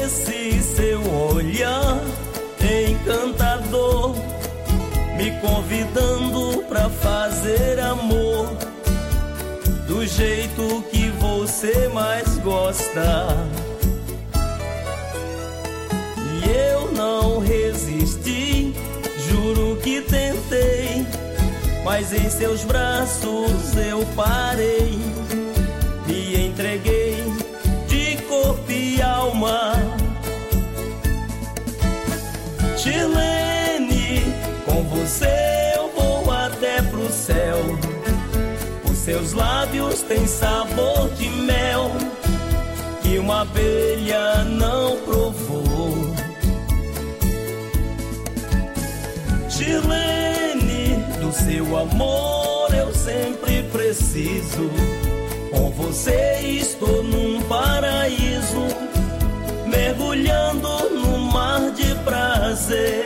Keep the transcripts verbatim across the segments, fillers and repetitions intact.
esse seu olhar encantador, me convidando pra fazer amor do jeito que você mais gosta. E eu não resisti, juro que tentei, mas em seus braços eu parei. Me entreguei de corpo e alma. Chilene, com você eu vou até pro céu. Os seus lábios têm sabor de mel que uma abelha não provou. Chilene, do seu amor eu sempre preciso. Com você estou num paraíso, mergulhando no mar de prazer.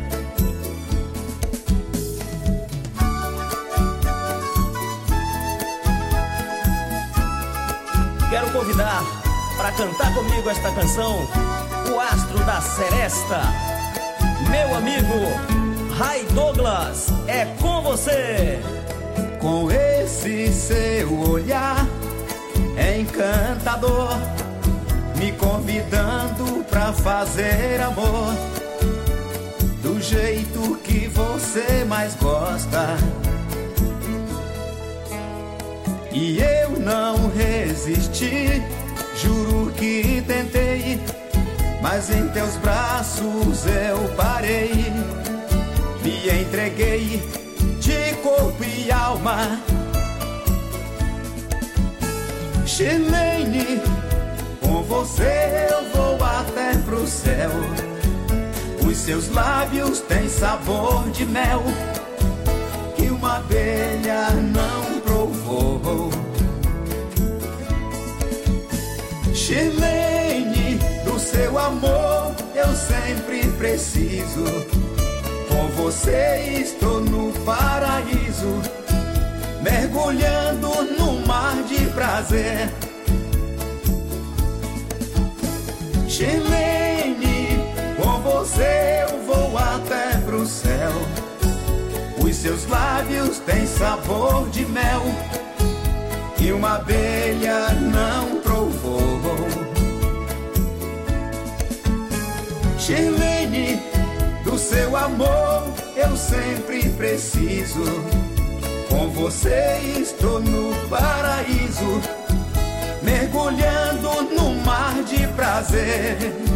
Quero convidar para cantar comigo esta canção o astro da seresta, meu amigo Ray Douglas. É com você. Com esse seu olhar encantador, me convidando pra fazer amor do jeito que você mais gosta. E eu não resisti, juro que tentei, mas em teus braços eu parei. Me entreguei de corpo e alma. Chilene, com você eu vou até pro céu. Os seus lábios têm sabor de mel que uma abelha não provou. Chilene, do seu amor eu sempre preciso. Com você estou no paraíso, mergulhando no mar de prazer. Chilene, com você eu vou até pro céu. Os seus lábios têm sabor de mel que uma abelha não provou. Chilene, do seu amor eu sempre preciso. Com você estou no paraíso, mergulhando no mar de prazer.